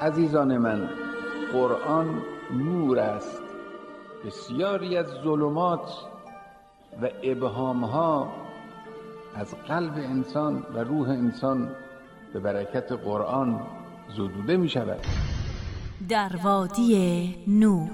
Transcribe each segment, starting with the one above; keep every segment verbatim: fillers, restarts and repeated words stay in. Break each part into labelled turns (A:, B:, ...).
A: عزیزان من، قرآن نور است. بسیاری از ظلمات و ابهامها از قلب انسان و روح انسان به برکت قرآن زدوده می شود.
B: در وادی نور.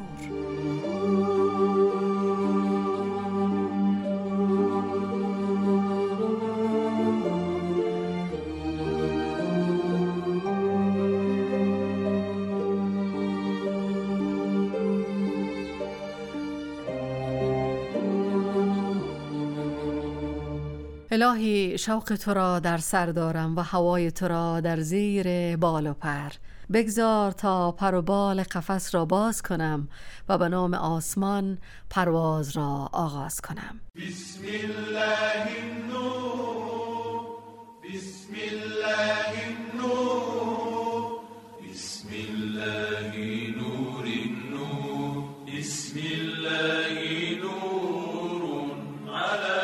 C: الهی شوق تو را در سر دارم و هوای تو را در زیر بال و پر. بگذار تا پر و بال قفس را باز کنم و به نام آسمان پرواز را آغاز کنم.
D: بسم الله النور، بسم الله النور، بسم الله نور النور، بسم الله نور على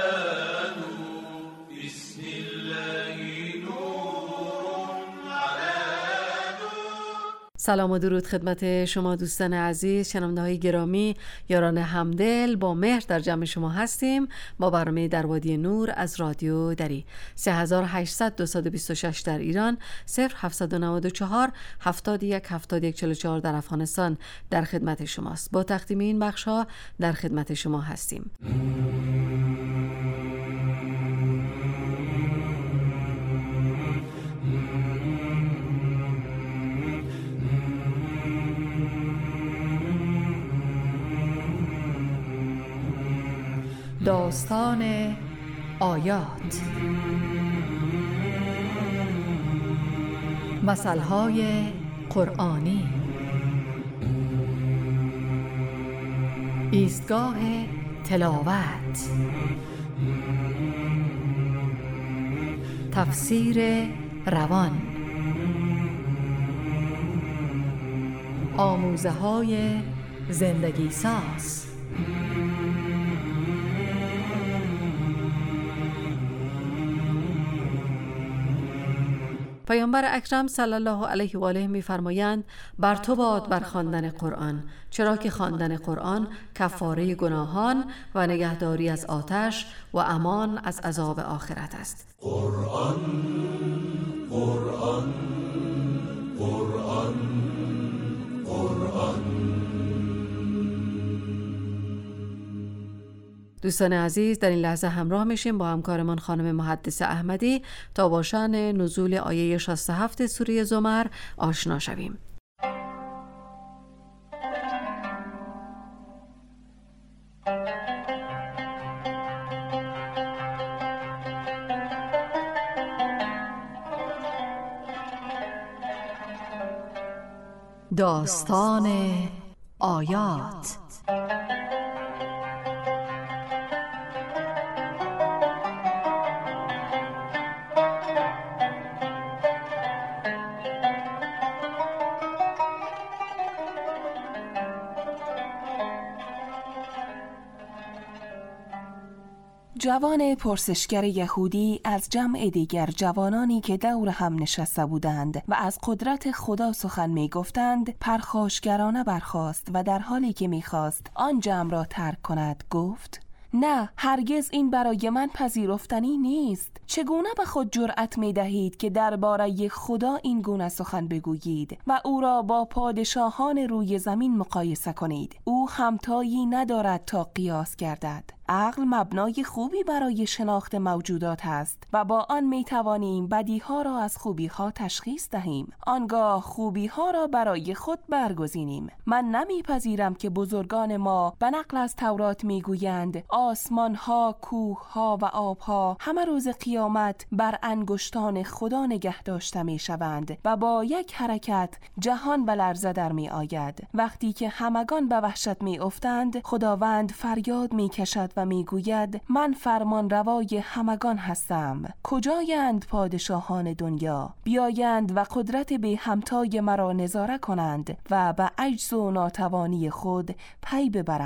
C: سلام و درود خدمت شما دوستان عزیز، شنونده‌های گرامی، یاران همدل. با مهر در جمع شما هستیم با برنامه در وادی نور از رادیو دری. سه هزار و هشتصد و دویست و بیست و شش در ایران، صفر هفتصد و نود و چهار هفتاد و یک هفتاد و یک چهل و چهار در افغانستان در خدمت شماست. با تقدیم این بخش‌ها در خدمت شما هستیم. داستان آیات. مثل‌های قرآنی. ایستگاه تلاوت. تفسیر روان. آموزه‌های زندگی ساز. پیامبر اکرم صلی الله علیه و آله می‌فرمایند بر تو باد بر خواندن قرآن، چرا که خواندن قرآن کفاره گناهان و نگهداری از آتش و امان از عذاب آخرت است.
D: قرآن قرآن قرآن قرآن.
C: دوستان عزیز، در این لحظه همراه میشیم با همکارمان خانم محدثه احمدی تا با شأن نزول آیه شصت و هفت سوره زمر آشنا شویم. داستان آیات.
E: جوان پرسشگر یهودی از جمع دیگر جوانانی که دور هم نشسته بودند و از قدرت خدا سخن می گفتند پرخاشگرانه برخاست و در حالی که می خواست آن جمع را ترک کند گفت: نه، هرگز این برای من پذیرفتنی نیست. چگونه به خود جرأت می دهید که درباره خدا این گونه سخن بگویید و او را با پادشاهان روی زمین مقایسه کنید؟ او همتایی ندارد تا قیاس گردد. عقل مبنای خوبی برای شناخت موجودات است و با آن می توانیم بدیها را از خوبیها تشخیص دهیم، آنگاه خوبیها را برای خود برگزینیم. من نمیپذیرم که بزرگان ما به نقل از تورات میگویند آسمانها، کوهها و آبها همه روز قیامت بر انگشتان خدا نگه داشته می شوند و با یک حرکت جهان به لرزه در می آید. وقتی که همگان به وحشت می افتند، خداوند فریاد می کشد و میگوید من فرمان روای همگان هستم. کجایند پادشاهان دنیا؟ بیایند و قدرت بی همتای مرا نظاره کنند و به عجز و ناتوانی خود پی ببرند.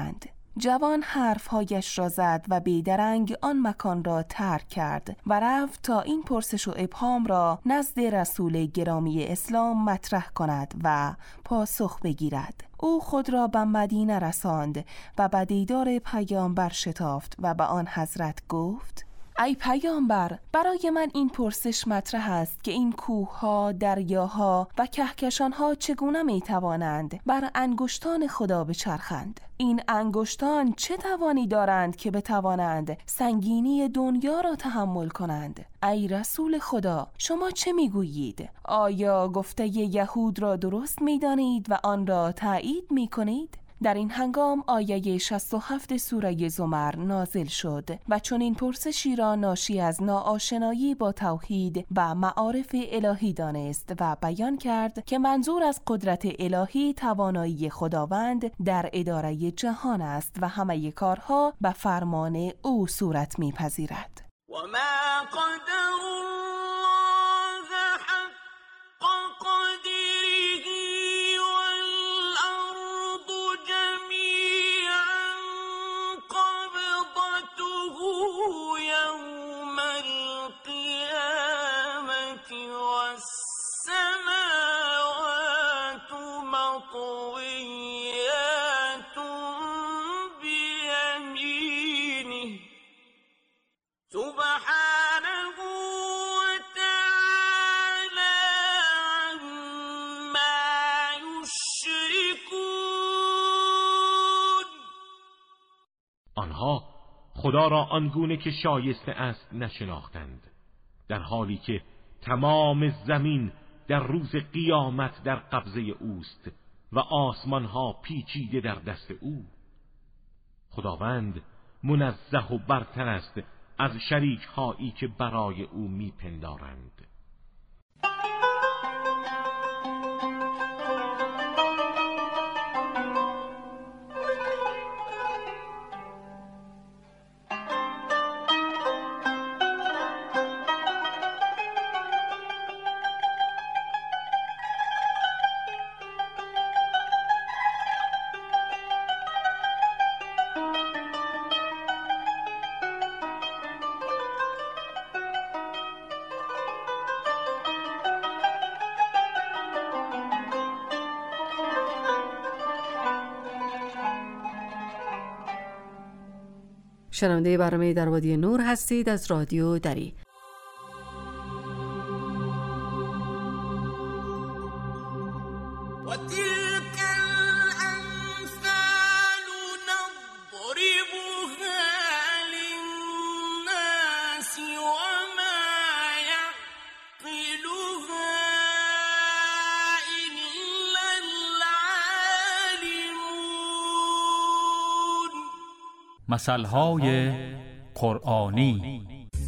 E: جوان حرفهایش را زد و بیدرنگ آن مکان را ترک کرد و رفت تا این پرسش و ابهام را نزد رسول گرامی اسلام مطرح کند و پاسخ بگیرد. او خود را به مدینه رساند و به دیدار پیامبر شتافت و به آن حضرت گفت: ای پیامبر، برای من این پرسش مطرح است که این کوه‌ها، دریاها و کهکشان‌ها چگونه می‌توانند بر انگشتان خدا بچرخند؟ این انگشتان چه توانی دارند که بتوانند سنگینی دنیا را تحمل کنند؟ ای رسول خدا، شما چه میگویید؟ آیا گفته یهود را درست می‌دانید و آن را تایید می‌کنید؟ در این هنگام آیه شصت و هفت سوره زمر نازل شد و چون این پرسشی را ناشی از ناآشنایی با توحید و معارف الهی دانست و بیان کرد که منظور از قدرت الهی توانایی خداوند در اداره جهان است و همه کارها به فرمان او صورت می‌پذیرد.
F: و ما قدر الله حق قدره والارض جمیعا قبضته یوم القیامة والسماوات مطویات بیمینه سبحانه و تعالی عما یشرکون.
G: آنها خدا را آنگونه که شایسته است نشناختند، در حالی که تمام زمین در روز قیامت در قبضه اوست و آسمانها پیچیده در دست او. خداوند منزه و برتر است از شریک هایی که برای او میپندارند.
C: شنونده برنامه در وادی نور هستید از رادیو دری.
H: مثل‌های قرآنی.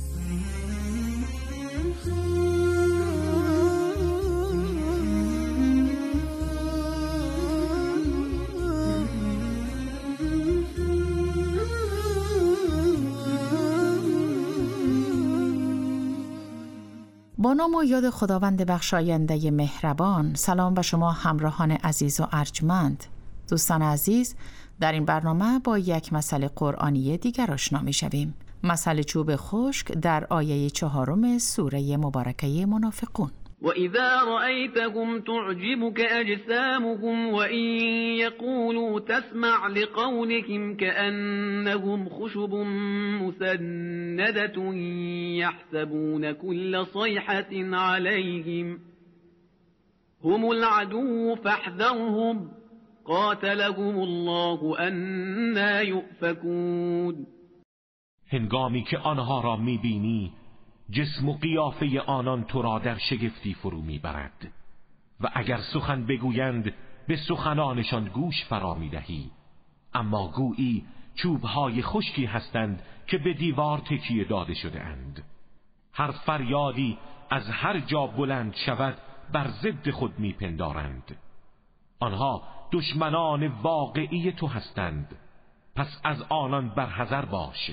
I: با نام و یاد خداوند بخشاینده مهربان. سلام به شما همراهان عزیز و ارجمند. دوستان عزیز، در این برنامه با یک مسئله قرآنی دیگر آشنا می شویم. مسئله چوب خشک در آیه چهارم سوره مبارکه منافقون.
J: وَإِذَا رَأَيْتَهُمْ تُعْجِبُكَ أَجْسَامُهُمْ وَإِنْ يَقُولُوا تَسْمَعْ لِقَوْلِهِمْ كَأَنَّهُمْ خُشُبٌ مُسَنَّدَةٌ يَحْسَبُونَ كُلَّ صَيْحَةٍ عَلَيْهِمْ هُمُ الْعَدُوُّ فَاحْذَرْهُمْ قاتلهم الله أَنَّى يُؤْفَكُونَ.
G: هنگامی که آنها را میبینی، جسم و قیافه آنان تو را در شگفتی فرو میبرد و اگر سخن بگویند به سخنانشان گوش فرا میدهی، اما گویی چوبهای خشکی هستند که به دیوار تکیه داده شده اند. هر فریادی از هر جا بلند شود بر ضد خود میپندارند. آنها دشمنان واقعی تو هستند، پس از آنان برحذر باش.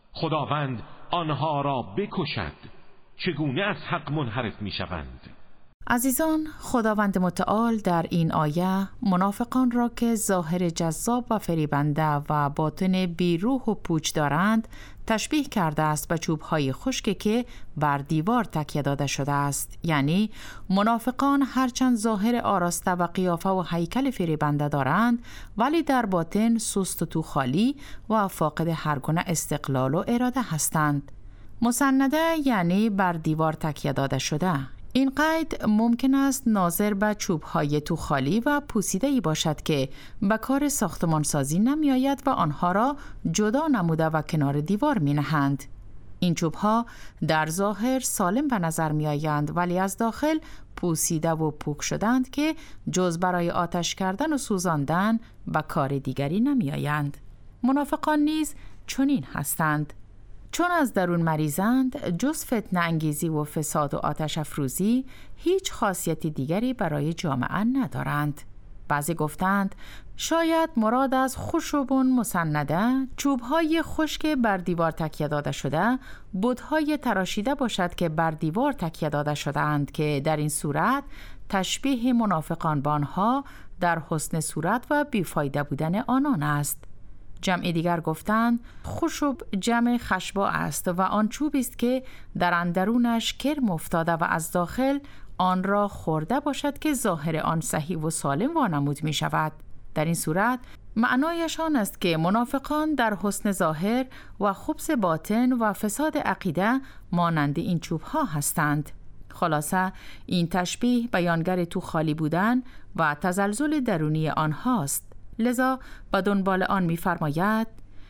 G: خداوند آنها را بکشد. چگونه از حق منحرف می شوند؟
I: عزیزان، خداوند متعال در این آیه منافقان را که ظاهر جذاب و فریبنده و باطن بیروح و پوچ دارند تشبیه کرده است به چوب‌های خشک که بر دیوار تکیه داده شده است. یعنی منافقان هرچند ظاهر آراسته و قیافه و هیکل فریبنده دارند ولی در باطن سست و تو خالی و فاقد هر گونه استقلال و اراده هستند. مسنده یعنی بر دیوار تکیه داده شده. این قید ممکن است ناظر به چوب‌های تو خالی و پوسیده‌ای باشد که به کار ساختمانسازی نمی آید و آنها را جدا نموده و کنار دیوار می نهند. این چوب‌ها در ظاهر سالم به نظر می آیند ولی از داخل پوسیده و پوک شدند که جز برای آتش کردن و سوزاندن به کار دیگری نمی آیند. منافقان نیز چنین هستند. چون از درون مریضند، جز فتنه انگیزی و فساد و آتش افروزی هیچ خاصیتی دیگری برای جامعه ندارند. بعضی گفتند شاید مراد از خشبون مسنده، چوب‌های خشک بر دیوار تکیه داده شده، بت‌های تراشیده باشد که بر دیوار تکیه داده شده‌اند که در این صورت تشبیه منافقان با آنها در حسن صورت و بیفایده بودن آنان است. جمع دیگر گفتند خشب جمع خشبا است و آن چوب است که در اندرونش کرم افتاده و از داخل آن را خورده باشد که ظاهر آن صحیح و سالم وانمود می شود. در این صورت معنایش آن است که منافقان در حسن ظاهر و خبث باطن و فساد عقیده مانند این چوب ها هستند. خلاصه این تشبیه بیانگر تو خالی بودن و تزلزل درونی آنهاست. لذا به دنبال آن می فرماید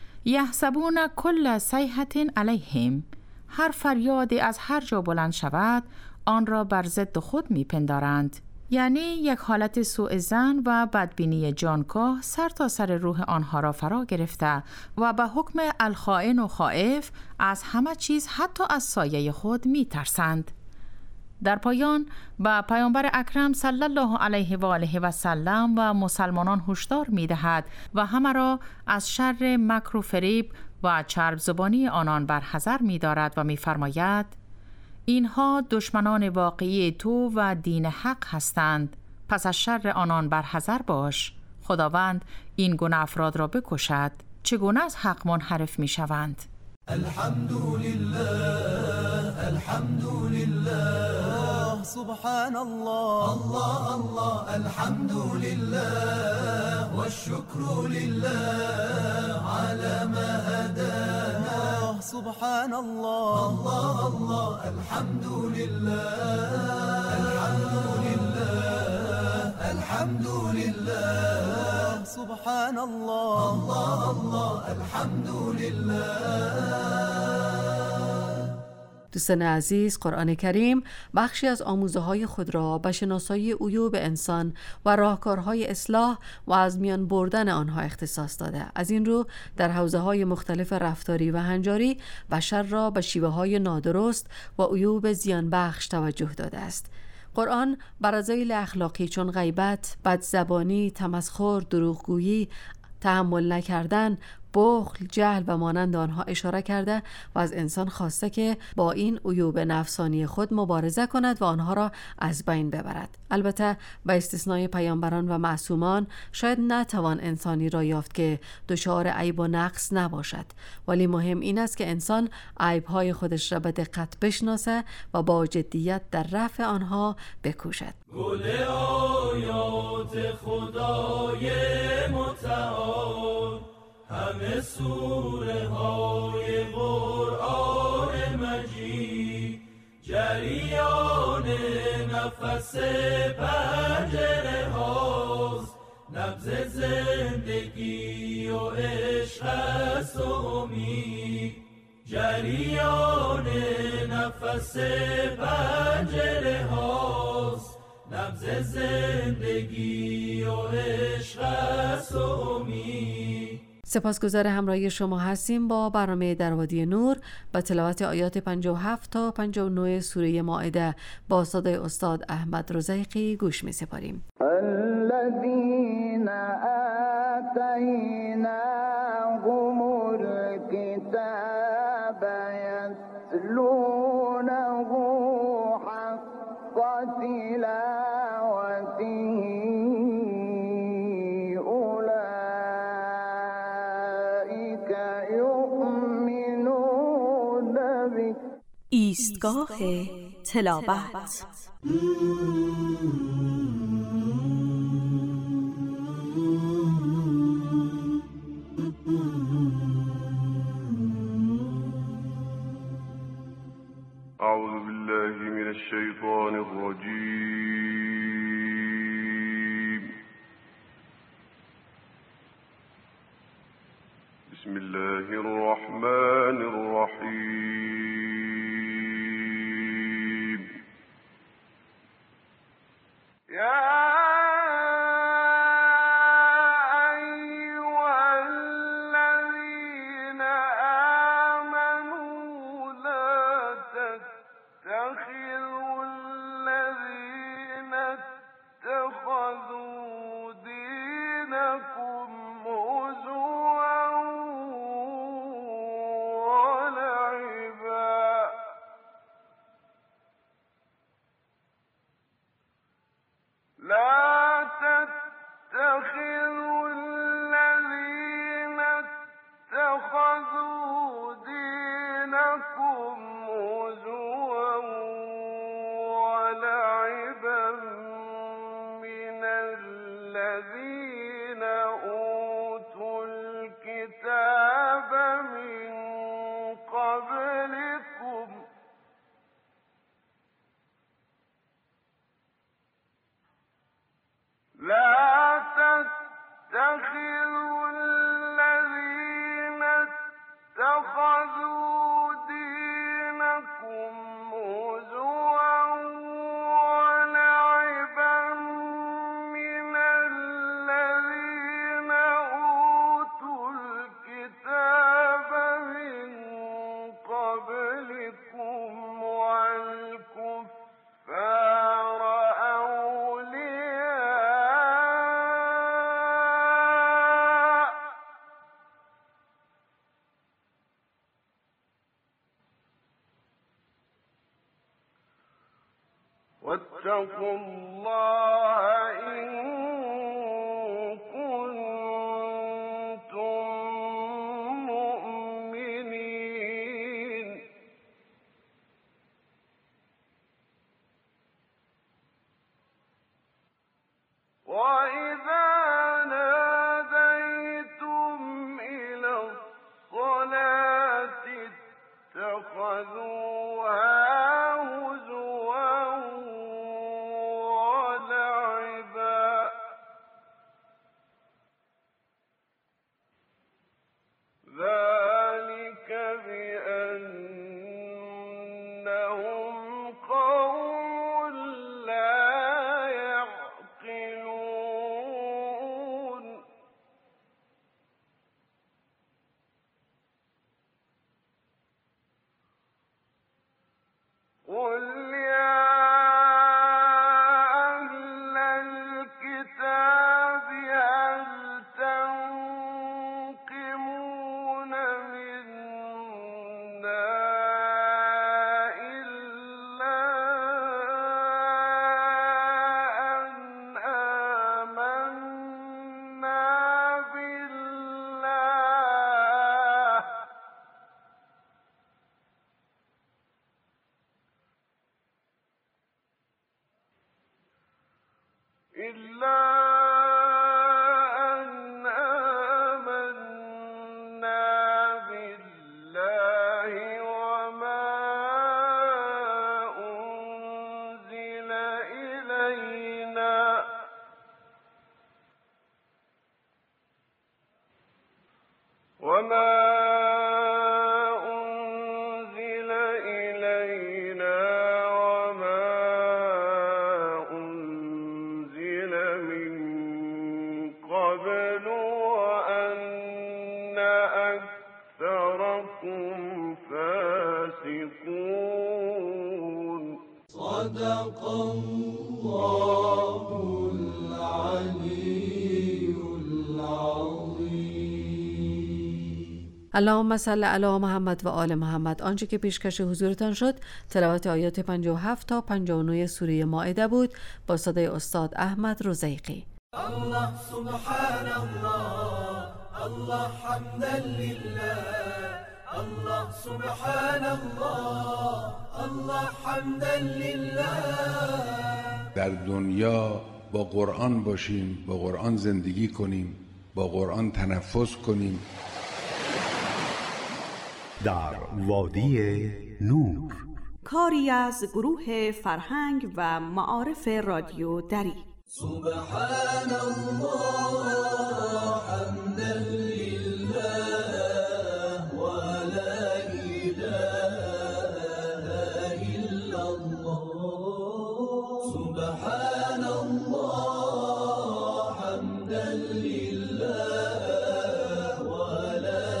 I: یحسبون کل صیحة علیهم، هر فریادی از هر جا بلند شود آن را بر ضد خود می پندارند. یعنی یک حالت سوء ظن و بدبینی جانکاه سر تا سر روح آنها را فرا گرفته و به حکم الخائن و خائف از همه چیز حتی از سایه خود می ترسند. در پایان به پیامبر اکرم صلی الله علیه و آله و سلم و مسلمانان هشدار می‌دهد و همه را از شر مکر و فریب و چرب زبانی آنان برحذر می‌دارد و می‌فرماید اینها دشمنان واقعی تو و دین حق هستند، پس از شر آنان برحذر باش. خداوند این گونه افراد را بکشد. چگونه از حق منحرف می‌شوند؟
D: الحمد لله الحمد لله سبحان الله الله الله الحمد لله والشكر لله على ما هدانا سبحان الله الله الله الحمد لله الحمد لله الحمد لله سبحان الله الله الله الحمد لله.
C: دوستان عزیز، قرآن کریم بخشی از آموزه‌های خود را به شناسایی عیوب انسان و راهکارهای اصلاح و از میان بردن آنها اختصاص داده. از این رو در حوزه‌های مختلف رفتاری و هنجاری بشر را به شیوه‌های نادرست و عیوب زیان بخش توجه داده است. قرآن بر رذایل اخلاقی چون غیبت، بدزبانی، تمسخر، دروغگویی، تحمل نکردن، بخل، جهل و مانند آنها اشاره کرده و از انسان خواسته که با این عیوب نفسانی خود مبارزه کند و آنها را از بین ببرد. البته با استثنای پیامبران و معصومان شاید نتوان انسانی را یافت که دچار عیب و نقص نباشد، ولی مهم این است که انسان عیب‌های خودش را به دقت بشناسه و با جدیت در رفع آنها بکوشد.
D: گل آیات خدای متعال، همه سوره های قرآن مجید، جریان نفس پنجره هاست، نبض زندگی و عشق است و امید، جریان نفس پنجره هاست، نبض زندگی و عشق است و امید.
C: سپاسگزار همراهی شما هستیم با برنامه در وادی نور با تلاوت آیات پنجاه و هفت تا پنجاه و نه سوره مائده با صدای استاد احمد رزیقی گوش می سپاریم.
K: الذین آتیناهم الکتاب یتلونه حق تلاوته أولئك يؤمنون به.
B: ایستگاه تلاوت.
L: أعوذ بالله من الشيطان الرجيم. بسم الله الرحمن الرحيم. يا واتقوا الله إن كنتم مؤمنين. وإذا ناديتم إلى الصلاة اتخذوها
D: صدق الله العلي العظيم.
C: اللهم صل علی محمد و آل محمد. آنچه که پیشکش حضورتان شد تلاوت آیات پنجاه و هفت تا پنجاه و نه سوره مائده بود با صدای استاد احمد رزیقی.
D: الله سبحان الله، الله حمدا لله، الله سبحان الله، الله حمدا لله.
A: در دنیا با قرآن باشیم، با قرآن زندگی کنیم، با قرآن تنفس کنیم.
M: در وادی نور،
B: کاری از گروه فرهنگ و معارف رادیو دری.
D: سبحان الله حمدا لله و لا اله الا الله. سبحان الله حمدا لله و لا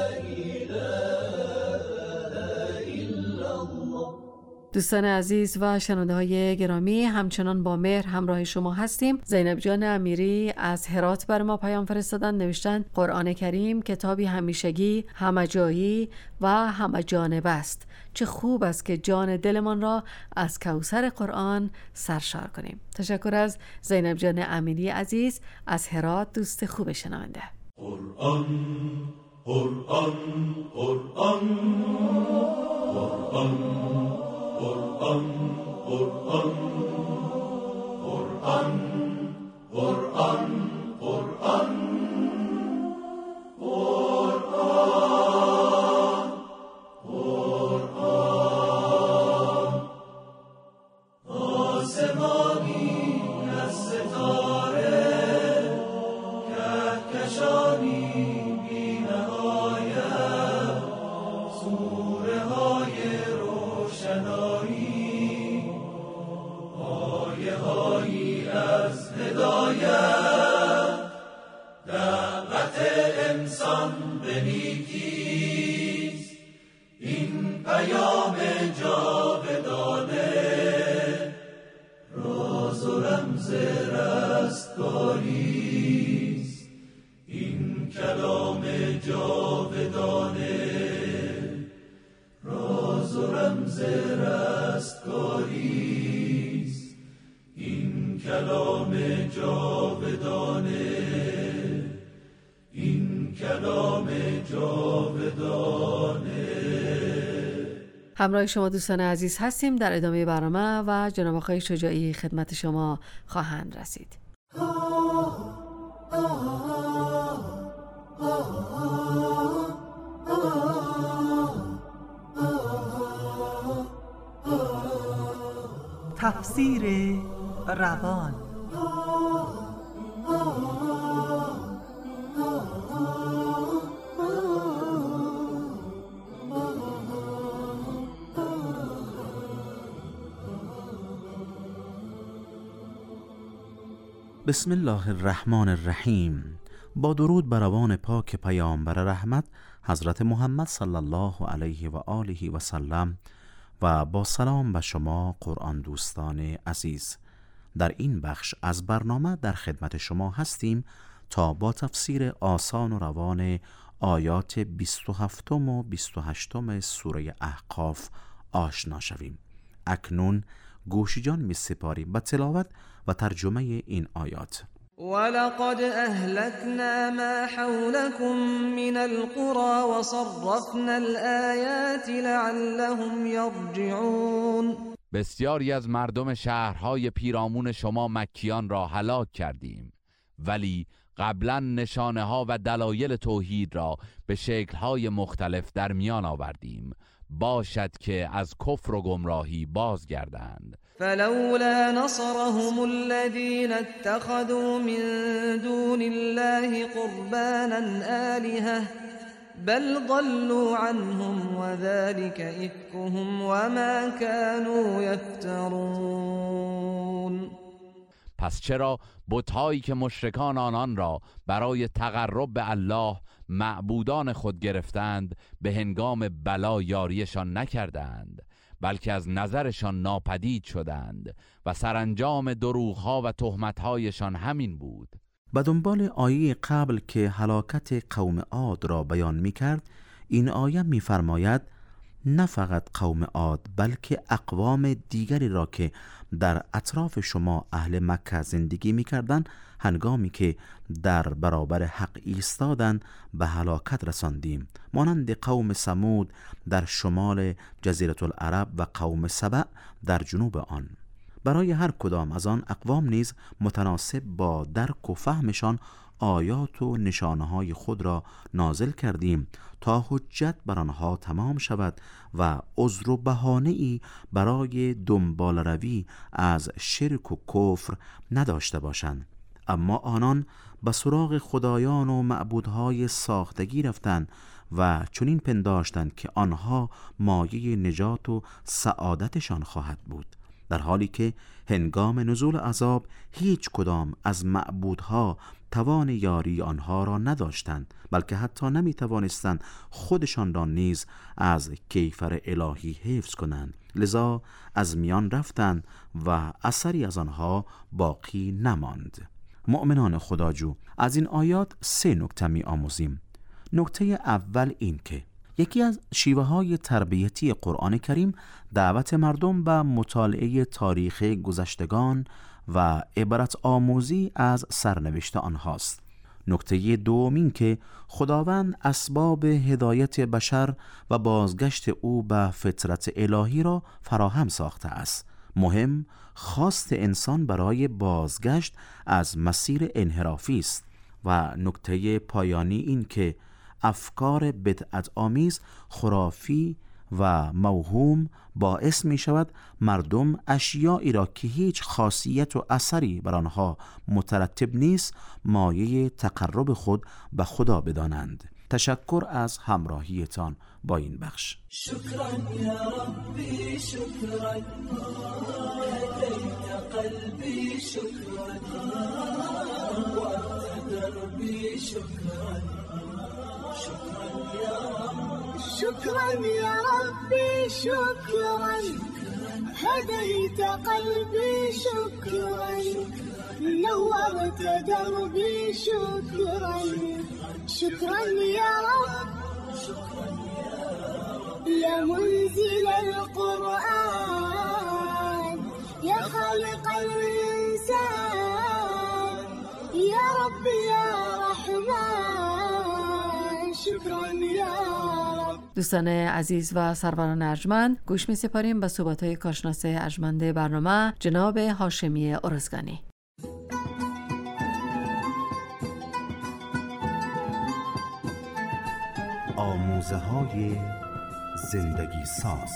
D: اله الا الله.
C: دوستان عزیز و شنونده های گرامی، همچنان با مهر همراه شما هستیم. زینب جان امیری از هرات بر ما پیام فرستادن، نوشتن قرآن کریم کتابی همیشگی، همه جایی و همه جانبه است. چه خوب است که جان دلمان را از کوثر قرآن سرشار کنیم. تشکر از زینب جان امیری عزیز از هرات، دوست خوب شنونده.
D: قرآن قرآن قرآن قرآن قرآن قرآن قرآن قرآن قرآن قرآن قرآن آسمانی از ستاره کهکشانی بی نهایت، سوره های روشنایی، آیه هایی از هدایت، دعوت انسان به نیکیست، این پیام جاودانه، راز و رمز رستگاریست، این کلام جاودانه، راز و رمز رستگاریست، این کلام جاودانه، این کلام جاودانه.
C: همراه شما دوستان عزیز هستیم. در ادامه برنامه و جناب آقای شجاعی خدمت شما خواهند رسید.
N: تفسیر روان.
O: بسم الله الرحمن الرحیم. با درود بر روان پاک پیامبر رحمت حضرت محمد صلی الله علیه و آله و سلم و با سلام به شما قرآن دوستان عزیز. در این بخش از برنامه در خدمت شما هستیم تا با تفسیر آسان و روان آیات بیست و هفت و بیست و هشت سوره احقاف آشنا شویم. اکنون گوش جان می سپاریم به تلاوت و ترجمه این آیات.
J: ولقد أهلكنا ما حولكم من القرى وصرفنا الآيات لعلهم يرجعون.
P: بسیاری از مردم شهرهای پیرامون شما مکیان را هلاک کردیم، ولی قبلا نشانه ها و دلایل توحید را به شکل‌های مختلف در میان آوردیم، باشد که از کفر و گمراهی بازگردند.
J: فلولا نصرهم الذين اتخذوا من دون الله قربانا آلهة بل ضلوا عنهم وذلك إفكهم وما كانوا يفترون.
P: پس چرا بت‌هایی که مشرکان آنان را برای تقرب به الله معبودان خود گرفتند به هنگام بلا یاریشان نکردند، بلکه از نظرشان ناپدید شدند و سرانجام دروغ‌ها و تهمت‌هایشان همین بود.
O: به دنبال آیه قبل که هلاکت قوم عاد را بیان می کرد، این آیه می‌فرماید نه فقط قوم عاد بلکه اقوام دیگری را که در اطراف شما اهل مکه زندگی می‌کردند هنگامی که در برابر حق ایستادند به هلاکت رساندیم، مانند قوم ثمود در شمال جزیره العرب و قوم سبع در جنوب آن. برای هر کدام از آن اقوام نیز متناسب با درک و فهمشان آیات و نشانه‌های خود را نازل کردیم تا حجت بر آنها تمام شود و عذر و بهانه‌ای برای دنبال روی از شرک و کفر نداشته باشند. اما آنان به سراغ خدایان و معبودهای ساختگی رفتند و چنین پنداشتند که آنها مایه نجات و سعادتشان خواهد بود، در حالی که هنگام نزول عذاب هیچ کدام از معبودها توان یاری آنها را نداشتند، بلکه حتی نمی توانستند خودشان را نیز از کیفر الهی حفظ کنند. لذا از میان رفتند و اثری از آنها باقی نماند. مؤمنان خداجو، از این آیات سه نکته می آموزیم. نکته اول این که یکی از شیوه های تربیتی قرآن کریم دعوت مردم به مطالعه تاریخ گذشتگان و عبرت آموزی از سرنوشت آنهاست. نکته دوم این که خداوند اسباب هدایت بشر و بازگشت او به فطرت الهی را فراهم ساخته است. مهم خواست انسان برای بازگشت از مسیر انحرافی است. و نکته پایانی این که افکار بدعت آمیز، خرافی و موهوم باعث می شود مردم اشیایی را که هیچ خاصیت و اثری بر آنها مترتب نیست مایه تقرب خود به خدا بدانند. تشکر از همراهیتان با این بخش.
D: شکرا یا ربی شکرا هدیت قلبی شکرا وارتد دربی شکرا
K: شكرا يا ربي شكرا هديت قلبي شكرا نورت دربي شكرا شكرا يا رب يا منزل القرآن يا خالق الإنسان يا رب يا رحمن شكرا يا
C: دوستان عزیز و سروران ارجمند، گوش می سپاریم به صحبت‌های کارشناس ارجمند برنامه جناب هاشمی ارزگانی.
M: آموزه های زندگی ساز.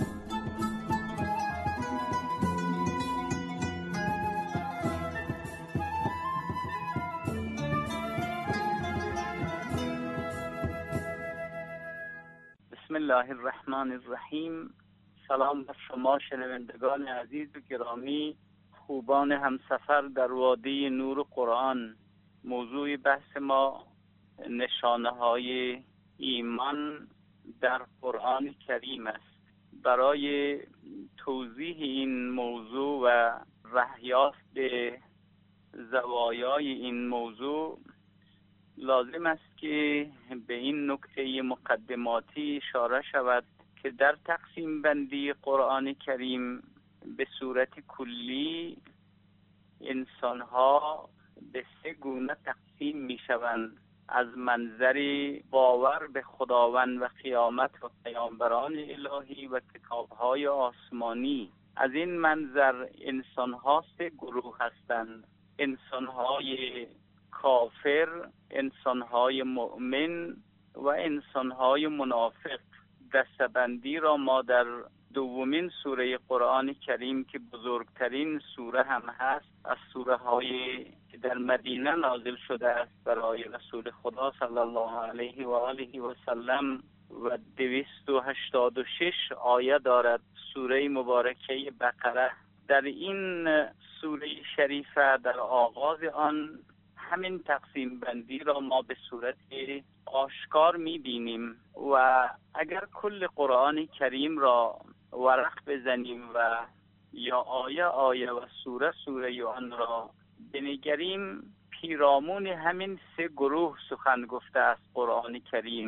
Q: بسم الله الرحمن الرحیم. سلام بر شما شنوندگان عزیز و گرامی، خوبان همسفر در وادی نور قرآن. موضوع بحث ما نشانه های ایمان در قرآن کریم است. برای توضیح این موضوع و رهیافت به زوایای این موضوع لازم است که به این نکته مقدماتی اشاره شود که در تقسیم بندی قرآن کریم به صورت کلی انسان‌ها به سه گونه تقسیم می شوند: از منظر باور به خداوند و قیامت و پیامبران الهی و کتاب‌های آسمانی. از این منظر انسان‌ها سه گروه هستند: انسان‌های کافر، انسان‌های مؤمن و انسان‌های منافق. دسته‌بندی را ما در دومین سوره قرآن کریم که بزرگترین سوره هم هست، از سوره هایی که در مدینه نازل شده است برای رسول خدا صلی الله علیه و آله و سلم و دویست و هشتاد و شش آیه دارد، سوره مبارکه بقره. در این سوره شریفه در آغاز آن همین تقسیم بندی را ما به صورت آشکار می‌بینیم و اگر کل قرآن کریم را ورق بزنیم و یا آیه آیه و سوره سوره آن را بنگریم، پیرامون همین سه گروه سخن گفته است قرآن کریم.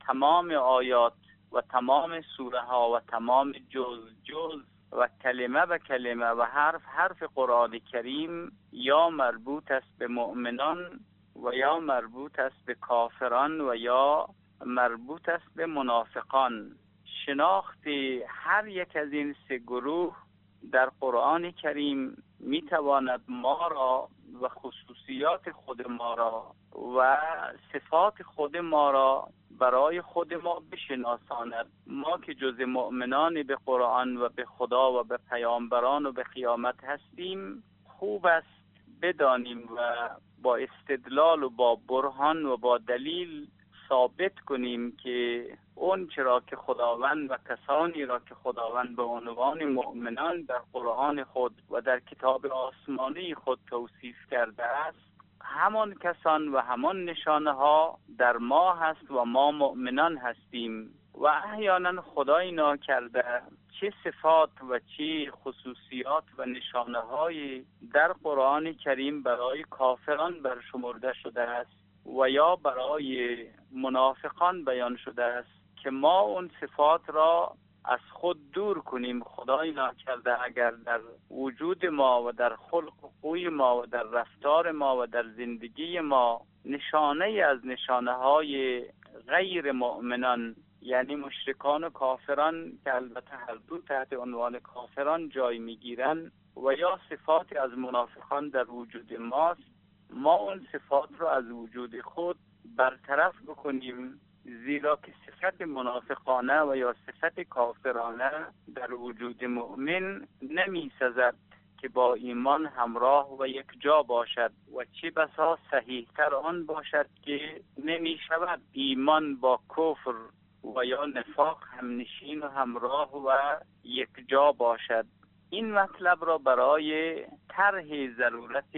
Q: تمام آیات و تمام سوره ها و تمام جز جز و کلمه به کلمه و حرف حرف قرآن کریم یا مربوط است به مؤمنان و یا مربوط است به کافران و یا مربوط است به منافقان. شناخت هر یک از این سه گروه در قرآن کریم می تواند ما را و خصوصیات خود ما را و صفات خود ما را برای خود ما بشناساند. ما که جز مؤمنان به قرآن و به خدا و به پیامبران و به قیامت هستیم، خوب است بدانیم و با استدلال و با برهان و با دلیل ثابت کنیم که اون چرا که خداوند و کسانی را که خداوند به عنوان مؤمنان در قرآن خود و در کتاب آسمانی خود توصیف کرده است، همان کسان و همان نشانه ها در ما هست و ما مؤمنان هستیم. و احیانا خدای ناکرده چه صفات و چه خصوصیات و نشانه های در قرآن کریم برای کافران برشمرده شده است و یا برای منافقان بیان شده است که ما اون صفات را از خود دور کنیم. خدای ناکرده اگر در وجود ما و در خلق و خوی ما و در رفتار ما و در زندگی ما نشانه از نشانه های غیر مؤمنان، یعنی مشرکان و کافران که البته هر دو تحت عنوان کافران جای میگیرن، و یا صفات از منافقان در وجود ماست، ما اون صفات را از وجود خود برطرف بکنیم، زیرا که صفت منافقانه و یا صفت کافرانه در وجود مؤمن نمی سزد که با ایمان همراه و یک جا باشد و چه بسا صحیح تر آن باشد که نمی شود ایمان با کفر و یا نفاق هم نشین و همراه و یک جا باشد. این مطلب را برای طرح ضرورت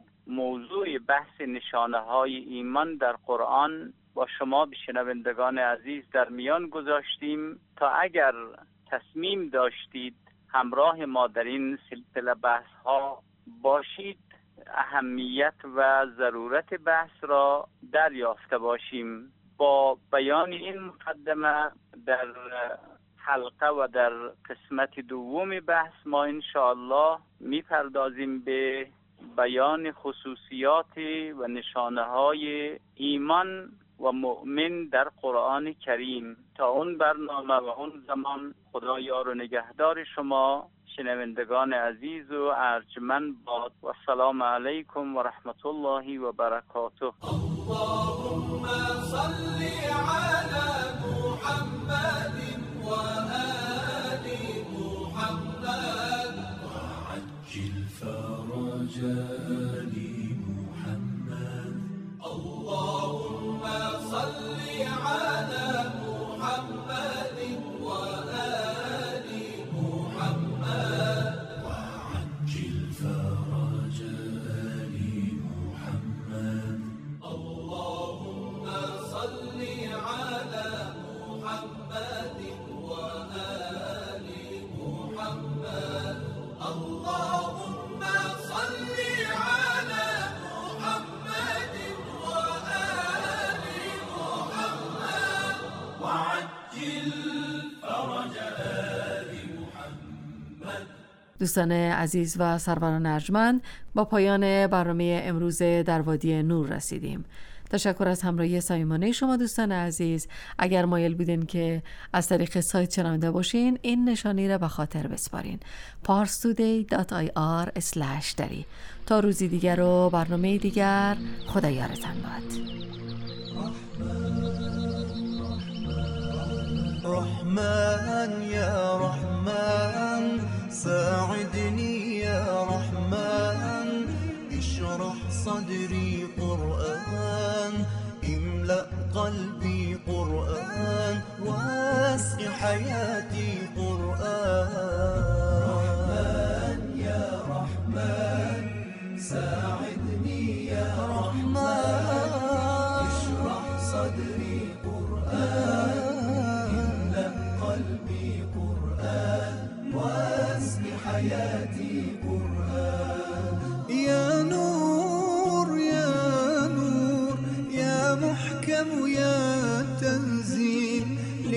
Q: موضوع بحث نشانه های ایمان در قرآن با شما شنوندگان عزیز در میان گذاشتیم تا اگر تصمیم داشتید همراه ما در این سلسله بحث ها باشید، اهمیت و ضرورت بحث را دریافته باشیم. با بیان این مقدمه در حلقه و در قسمت دوم بحث ما انشاءالله میپردازیم به بیان خصوصیات و نشانه های ایمان و مؤمن در قرآن کریم. تا اون برنامه و اون زمان خدا یار و نگهدار شما شنوندگان عزیز و ارجمند باد و السلام علیکم و رحمت الله و برکاته.
D: اللهم صل علی محمد و آل محمد وعجل فرج آل محمد. اللهم صل علی محمد و آل محمد وعجل فرج آل محمد. اللهم صل على محمد وآل محمد. اللهم صل على محمد وآل محمد وعجل فرج آل محمد.
C: دوستان عزیز و سروران ارجمند، با پایان برنامه امروز در وادی نور رسیدیم. تشکر از همراهی صمیمانه شما دوستان عزیز. اگر مایل بودین که از طریق سایت شنونده باشین، این نشانی را به خاطر بسپارین: parstoday دات آی آر اسلش دری. تا روزی دیگر و برنامه دیگر، خدا یارتان باد.
D: رحمن يا رحمن ساعدني يا رحمن اشرح صدري قرآن املأ قلبي قرآن واسق حياتي قرآن. رحمن يا رحمن ساعدني يا رحمن اشرح صدري قرآن قلبي قرآن واسم حياتي قرآن. يا نور يا نور يا محكم يا تنزيل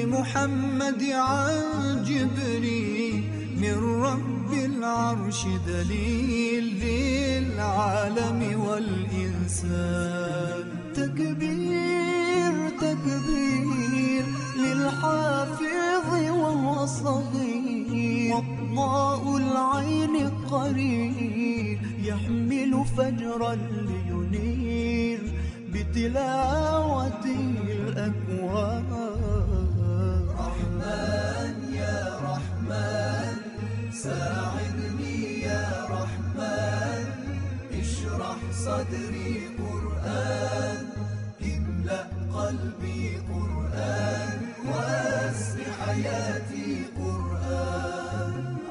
D: محمد عن جبريل من رب العرش دليل للعالم والإنسان. تكبير تكبير للحافظ وهو صغير، وضاء العين قرير يحمل فجرا لينير بتلاوته الأكوان. رحمن يا رحمن ساعدني يا رحمن، اشرح صدري قرآن، املأ قلبي قرآن، واسع حياتي قرآن.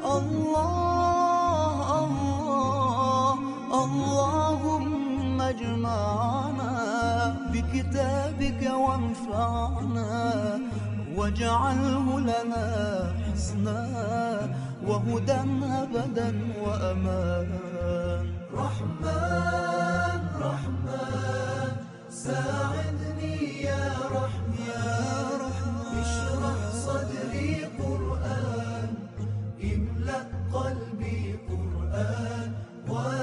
D: الله الله اللهم اجمعنا بكتابك وانفعنا، واجعله لنا حسنا وهدى أبدا وأمان. رحمن رحمن ساعدني يا رحمن، اشرح صدري قرآن، املأ قلبي قرآن،